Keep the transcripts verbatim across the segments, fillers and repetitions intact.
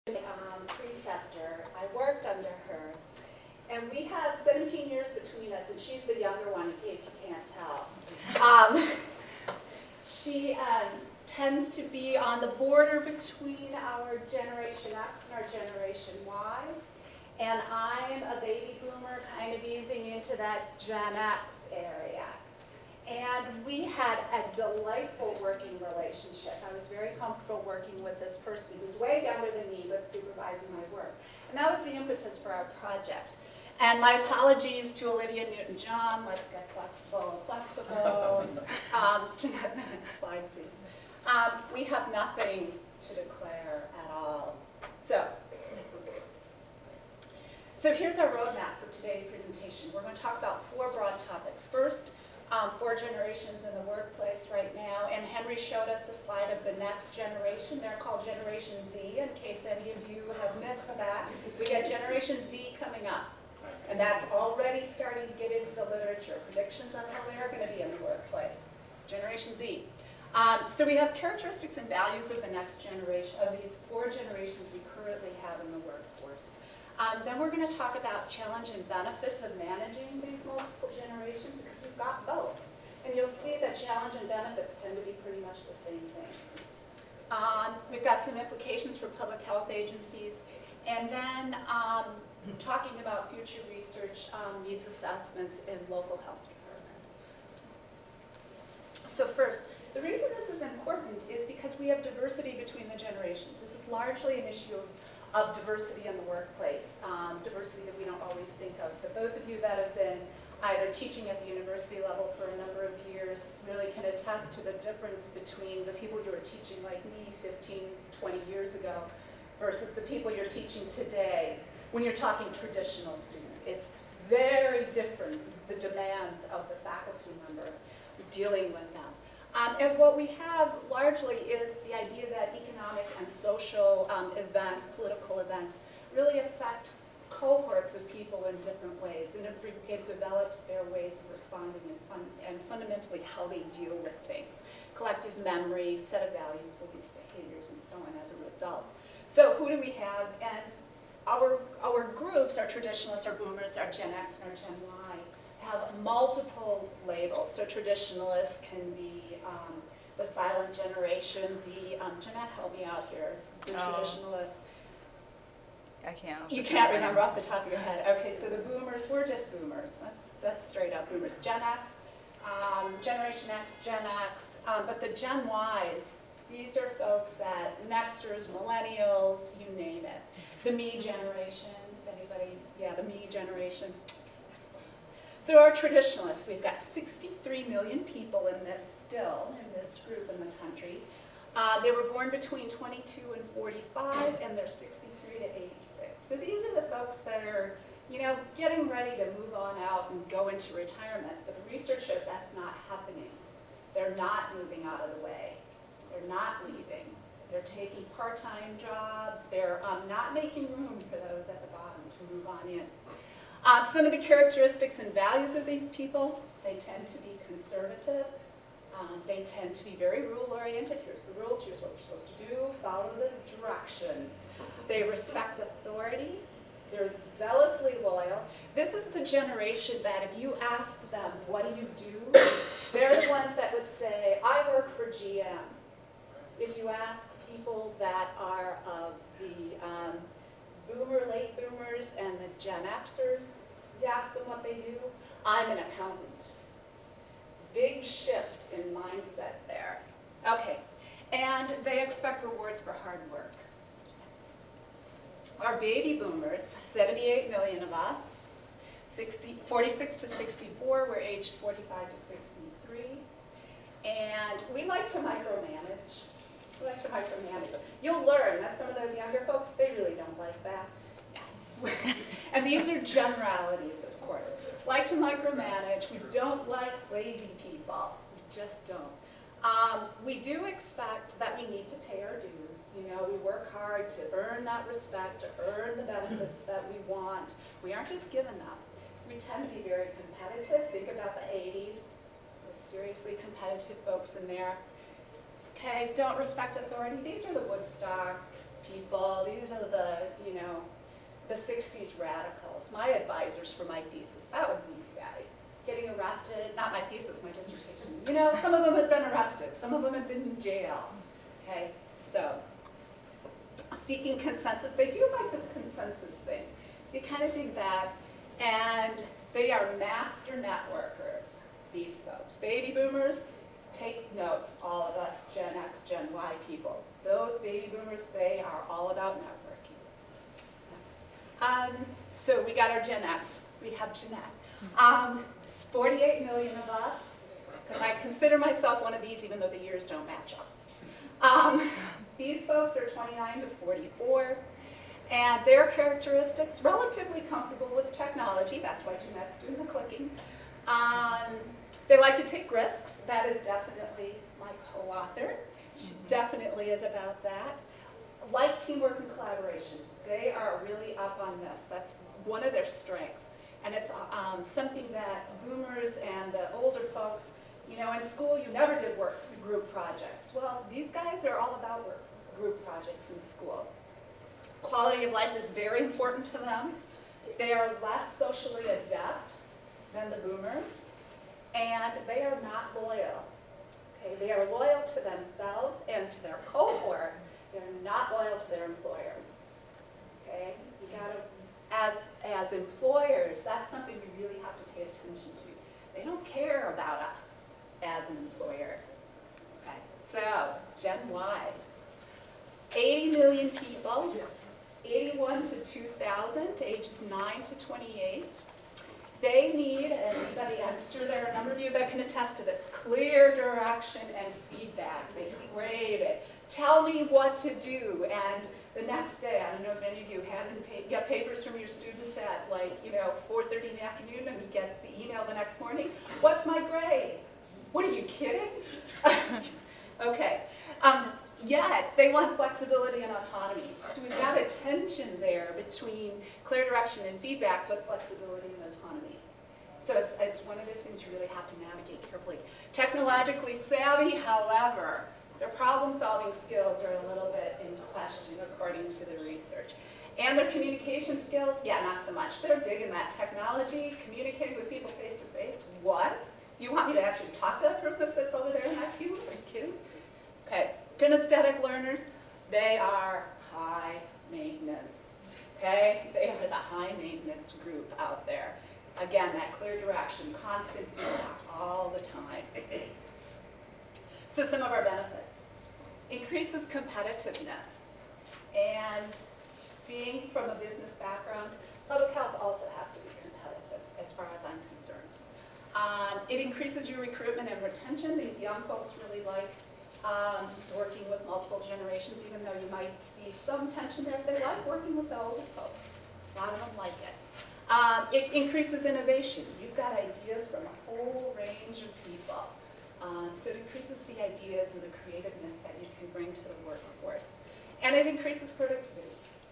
um, preceptor. I worked under her. And we have seventeen years between us, and she's the younger one, in case you can't tell. Um, she um, tends to be on the border between our Generation X and our Generation Y. And I'm a baby boomer, kind of easing into that Gen X area. And we had a delightful working relationship. I was very comfortable working with this person who was way younger than me, but supervising my work. And that was the impetus for our project. And my apologies to Olivia Newton-John. Let's get flexible, flexible. Um, Jeanette, the next slide, please. Um, we have nothing to declare at all. So, so here's our roadmap for today's presentation. We're going to talk about four broad topics. First, um, four generations in the workplace right now. And Henry showed us a slide of the next generation. They're called Generation Z, in case any of you have missed that. We got Generation Z coming up. And that's already starting to get into the literature. Predictions on how they're going to be in the workplace. Generation Z. Um, so we have characteristics and values of the next generation, of these four generations we currently have in the workforce. Um, then we're going to talk about challenge and benefits of managing these multiple generations, because we've got both. And you'll see that challenge and benefits tend to be pretty much the same thing. Um, we've got some implications for public health agencies. And then um, talking about future research um, needs assessments in local health departments. So first, the reason this is important is because we have diversity between the generations. This is largely an issue of, of diversity in the workplace, um, diversity that we don't always think of. But those of you that have been either teaching at the university level for a number of years really can attest to the difference between the people you were teaching like me fifteen, twenty years ago versus the people you're teaching today. When you're talking traditional students, it's very different, the demands of the faculty member dealing with them. Um, and what we have largely is the idea that economic and social um, events, political events, really affect cohorts of people in different ways, and it, it develops their ways of responding and, fun, and fundamentally how they deal with things. Collective memory, set of values, beliefs, behaviors, and so on as a result. So who do we have? And our, our groups, our traditionalists, our boomers, our Gen X, and our Gen Y, have multiple labels. So traditionalists can be um, the silent generation, the, um, Jeanette, help me out here, the oh. traditionalists. I can't. You can't remember off the top of your head. Okay, so the boomers, we're just boomers. That's, that's straight up boomers. Gen X, um, Generation X, Gen X, um, but the Gen Ys, these are folks that, Nexters, millennials, you name it. The me generation, if anybody's, yeah, the me generation. Excellent. So our traditionalists, we've got sixty-three million people in this still, in this group in the country. Uh, they were born between twenty-two and forty-five, and they're sixty-three to eighty-six. So these are the folks that are, you know, getting ready to move on out and go into retirement. But the research shows that's not happening. They're not moving out of the way. They're not leaving. They're taking part-time jobs. They're um, not making room for those at the bottom to move on in. Um, some of the characteristics and values of these people, they tend to be conservative. Um, they tend to be very rule-oriented. Here's the rules. Here's what we're supposed to do. Follow the directions. They respect authority. They're zealously loyal. This is the generation that if you asked them, what do you do? They're the ones that would say, I work for G M. If you ask people that are of the um, boomer, late boomers, and the Gen Xers, you ask them what they do, I'm an accountant. Big shift in mindset there. Okay, and they expect rewards for hard work. Our baby boomers, seventy-eight million of us, sixty, forty-six to sixty-four, we're aged forty-five to sixty-three, and we like to micromanage. We like to micromanage. You'll learn that some of those younger folks, they really don't like that. Yeah. And these are generalities, of course. Like to micromanage. We don't like lazy people. We just don't. Um, we do expect that we need to pay our dues. You know, we work hard to earn that respect, to earn the benefits that we want. We aren't just given them. We tend to be very competitive. Think about the eighties, the seriously competitive folks in there. Okay, don't respect authority. These are the Woodstock people. These are the sixties radicals, my advisors for my thesis. That was these guys. Getting arrested, not my thesis, my dissertation. You know, some of them had been arrested, some of them had been in jail. Okay, so seeking consensus. They do like this consensus thing. They kind of dig that, and they are master networkers, these folks. Baby boomers, take notes, all of us Gen X, Gen Y people. Those baby boomers, they are all about networking. Um, so we got our Gen X, we have Gen X. Um, forty-eight million of us, because I consider myself one of these even though the years don't match up. Um, these folks are twenty-nine to forty-four, and their characteristics, relatively comfortable with technology, that's why Gen X doing the clicking. Um, they like to take risks, that is definitely my co-author. She definitely is about that. Like teamwork and collaboration, they are really up on this. That's one of their strengths. And it's um, something that boomers and the older folks, you know, in school you never did work group projects. Well, these guys are all about work group projects in school. Quality of life is very important to them. They are less socially adept than the boomers, and they are not loyal. Okay, they are loyal to themselves and to their cohort. They're not loyal to their employer. Okay, you gotta, as as employers, that's something we really have to pay attention to. They don't care about us as an employer. Okay, so Gen Y, eighty million people, eighty-one to two thousand, ages nine to twenty-eight. They need, and anybody, I'm sure there are a number of you that can attest to this, clear direction and feedback. They crave it. Tell me what to do. And the next day, I don't know if many of you haven't pa get papers from your students at like, you know, four thirty in the afternoon, and you get the email the next morning. What's my grade? What, are you kidding? Okay. Um, yet, they want flexibility and autonomy. So we've got a tension there between clear direction and feedback, but flexibility and autonomy. So it's, it's one of those things you really have to navigate carefully. Technologically savvy, however, their problem-solving skills are a little bit in question according to the research. And their communication skills, yeah, not so much. They're digging that technology, communicating with people face-to-face. What? You want me to actually talk to that person that sits over there in that pew? Are you kidding? Okay, kinesthetic learners, they are high maintenance. Okay, they are the high maintenance group out there. Again, that clear direction, constant feedback all the time. So some of our benefits. Increases competitiveness. And being from a business background, public health also has to be competitive as far as I'm concerned. Um, it increases your recruitment and retention. These young folks really like um, working with multiple generations, even though you might see some tension there. They like working with the older folks. A lot of them like it. Um, it increases innovation. You've got ideas from a whole range of people. Um, so it increases the ideas and the creativeness that you can bring to the workforce. And it increases productivity.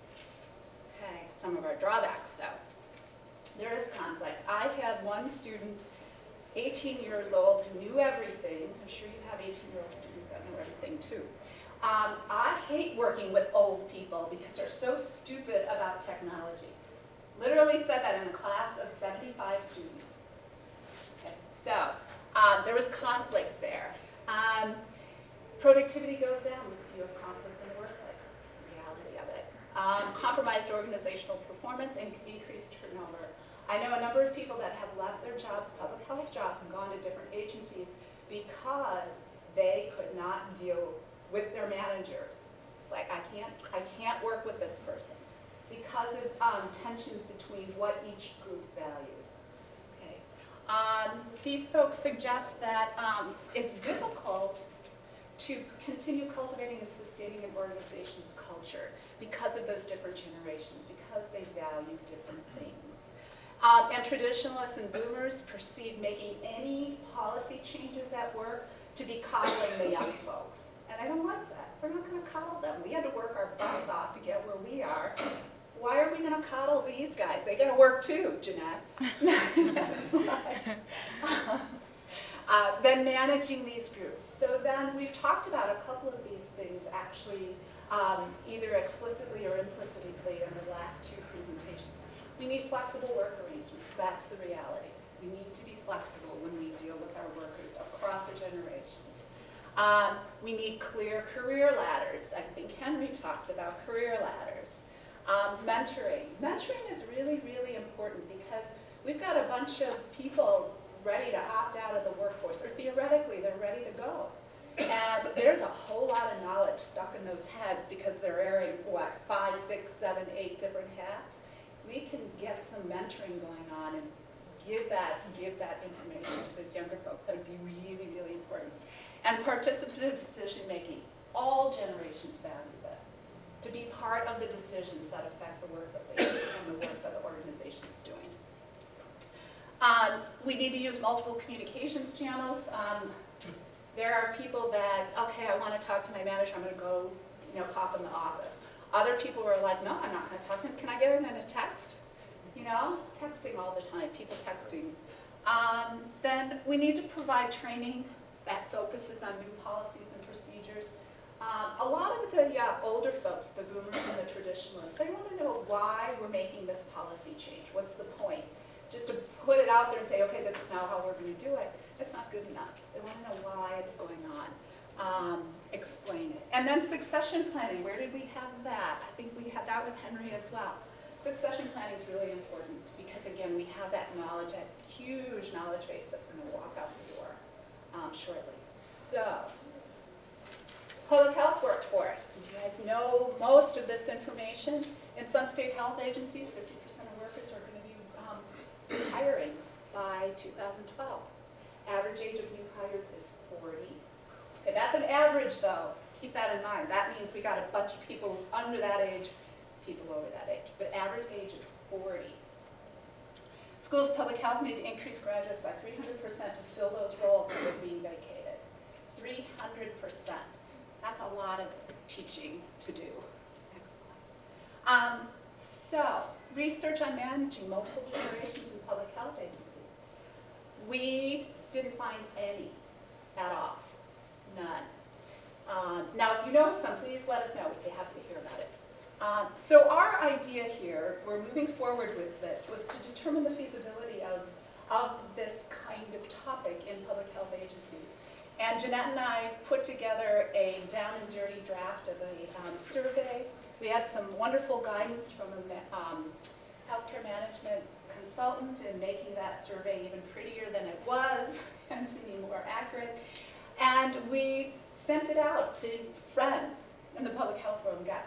Okay, some of our drawbacks though. There is conflict. I had one student, eighteen years old, who knew everything. I'm sure you have eighteen-year-old students that know everything too. Um, I hate working with old people because they're so stupid about technology. Literally said that in a class of seventy-five students. Okay, so um, there was conflict there. Um, productivity goes down if you have conflict in the workplace. It's the reality of it. Um, compromised organizational performance and increased turnover. I know a number of people that have left their jobs, public health jobs, and gone to different agencies because they could not deal with their managers. It's like, I can't, I can't work with this person because of um, tensions between what each group valued. Okay. Um, these folks suggest that um, it's difficult to continue cultivating and sustaining an organization's culture because of those different generations, because they value different things. Um, and traditionalists and boomers perceive making any policy changes at work to be coddling the young folks. And I don't like that. We're not going to coddle them. We had to work our butts off to get where we are. Why are we going to coddle these guys? They got to work too, Jeanette. Next slide. Uh, then managing these groups. So then we've talked about a couple of these things actually um, either explicitly or implicitly in the last two presentations. We need flexible work arrangements. That's the reality. We need to be flexible when we deal with our workers across the generations. Um, we need clear career ladders. I think Henry talked about career ladders. Um, mentoring. Mentoring is really, really important because we've got a bunch of people ready to opt out of the workforce, or theoretically they're ready to go. And there's a whole lot of knowledge stuck in those heads because they're wearing, what, five, six, seven, eight different hats. We can get some mentoring going on and give that, give that information to those younger folks. That would be really, really important. And participative decision making. All generations value this. To be part of the decisions that affect the work that we do and the work that the organization is doing. Um, we need to use multiple communications channels. Um, there are people that, okay, I want to talk to my manager, I'm going to go, you know, pop in the office. Other people were like, no, I'm not going to talk to him. Can I get him in a text? You know, texting all the time, people texting. Um, then we need to provide training that focuses on new policies and procedures. Um, a lot of the uh, older folks, the boomers and the traditionalists, they want to know why we're making this policy change. What's the point? Just to put it out there and say, okay, this is now how we're going to do it, that's not good enough. They want to know why it's going on. Um, explain it. And then succession planning, where did we have that? I think we had that with Henry as well. Succession planning is really important because, again, we have that knowledge, that huge knowledge base that's going to walk out the door um, shortly. So, public health workforce. You guys know most of this information. In some state health agencies, fifty percent of workers are going to be um, retiring by two thousand twelve. Average age of new hires is forty. Okay, that's an average, though. Keep that in mind. That means we got a bunch of people under that age, people over that age. But average age is forty. Schools of public health need to increase graduates by three hundred percent to fill those roles that are being vacated. three hundred percent. That's a lot of teaching to do. Excellent. Um, so, research on managing multiple generations in public health agencies. We didn't find any at all. None. Um, now, if you know some, please let us know. We'd be happy to hear about it. Um, so our idea here, we're moving forward with this, was to determine the feasibility of, of this kind of topic in public health agencies. And Jeanette and I put together a down and dirty draft of a um, survey. We had some wonderful guidance from a um, healthcare management consultant in making that survey even prettier than it was and to be more accurate. And we sent it out to friends in the public health world. Got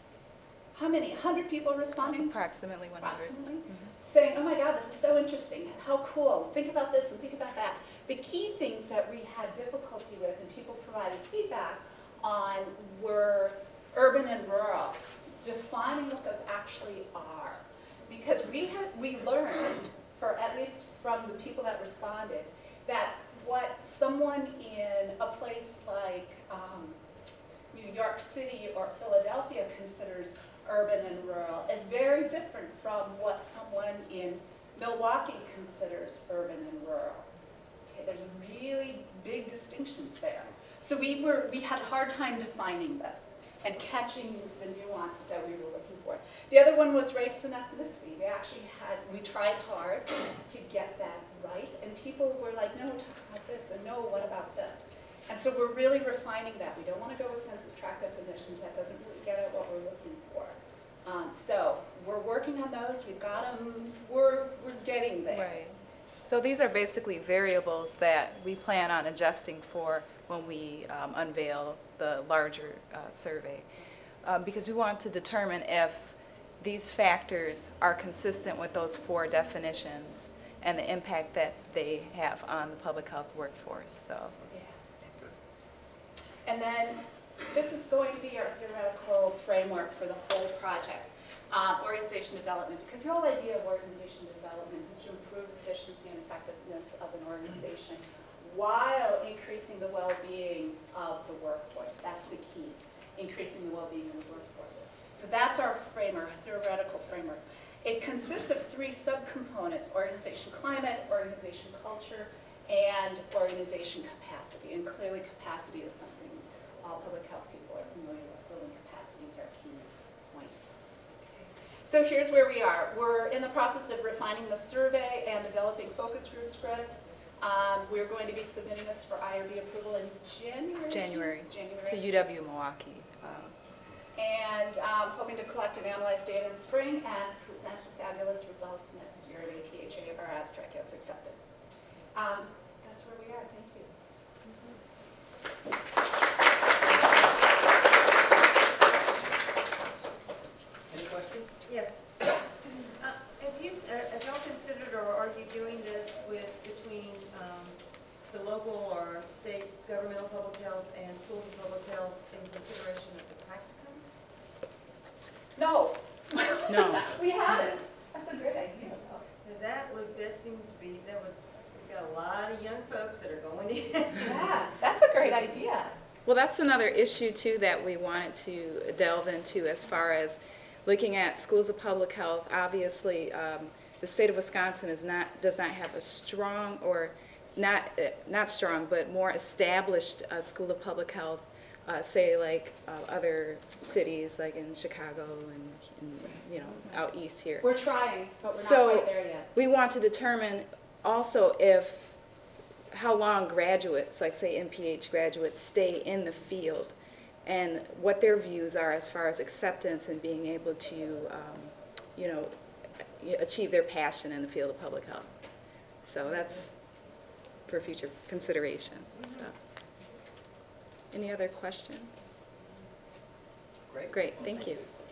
how many? one hundred people responding? Approximately one hundred. Approximately. Mm-hmm. Saying, oh my God, this is so interesting, and how cool. Think about this and think about that. The key things that we had difficulty with and people provided feedback on were urban and rural, defining what those actually are. Because we had, we learned, for at least from the people that responded, that what someone in a place like um, New York City or Philadelphia considers urban and rural is very different from what someone in Milwaukee considers urban and rural. Okay, there's really big distinctions there. So we were we had a hard time defining this and catching the nuances that we were looking for. The other one was race and ethnicity. We actually had we tried hard to get that right, and people were like, no, talk about this, and no, what about this? And so we're really refining that. We don't want to go with census tract definitions. That doesn't really get at what we're looking for. Um, so we're working on those. We've got them. We're, we're getting there. Right. So these are basically variables that we plan on adjusting for when we um, unveil the larger uh, survey. Um, because we want to determine if these factors are consistent with those four definitions and the impact that they have on the public health workforce. So. And then this is going to be our theoretical framework for the whole project, uh, organization development, because the whole idea of organization development is to improve efficiency and effectiveness of an organization while increasing the well-being of the workforce. That's the key, increasing the well-being of the workforce. So that's our framework, theoretical framework. It consists of three subcomponents: organization climate, organization culture, and organization capacity. And clearly capacity is something all public health people are familiar with. Building capacity is our key point. Okay. So So here's where we are. We're in the process of refining the survey and developing focus groups, Chris. Um, we're going to be submitting this for I R B approval in January? January, January. to U W Milwaukee. Um, And um, hoping to collect and analyze data in spring and present fabulous results next year at A P H A if our abstract gets accepted. Um, that's where we are. Thank you. Any questions? Yes. Uh, Have you, uh, have y'all considered, or are you doing this with, between um, the local or state governmental public health and schools of public health in consideration of the practicum? No. No. We haven't. That's a great idea, though. Because that would, that seemed to be, that would, we've got a lot of young folks that are going in. Yeah, that's a great idea. Well, that's another issue too that we wanted to delve into as far as looking at schools of public health. Obviously, um, the state of Wisconsin is not does not have a strong or not uh, not strong, but more established uh, school of public health. Uh, say like uh, other cities, like in Chicago and, and you know out east here. We're trying, but we're So not quite there yet. we want to determine also if how long graduates, like say N P H graduates, stay in the field, and what their views are as far as acceptance and being able to, um, you know, achieve their passion in the field of public health. So that's for future consideration. So, any other questions? Great. Great, thank you.